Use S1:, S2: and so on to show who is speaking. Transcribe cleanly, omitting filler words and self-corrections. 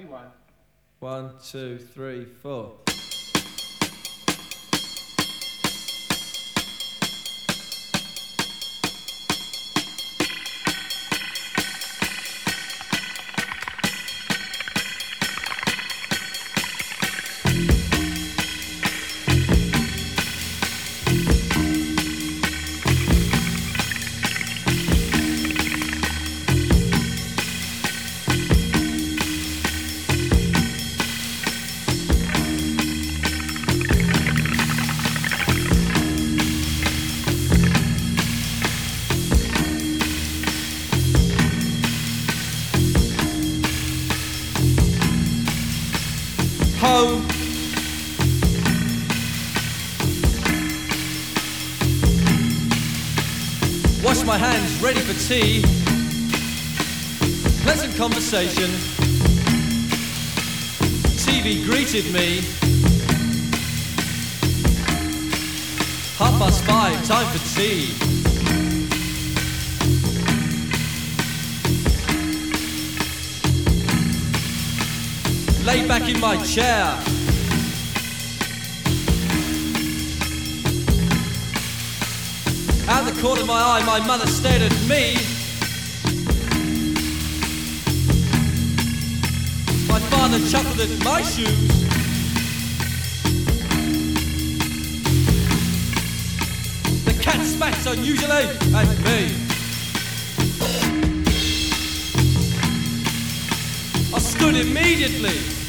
S1: one.
S2: 1, 2, 3, 4. Home. Wash my hands, ready for tea. Pleasant conversation. TV greeted me. 5:30, time for tea. Laid back in my chair. Out the corner of my eye, my mother stared at me. My father chuckled at my shoes. The cat smacks unusually at me. I stood immediately.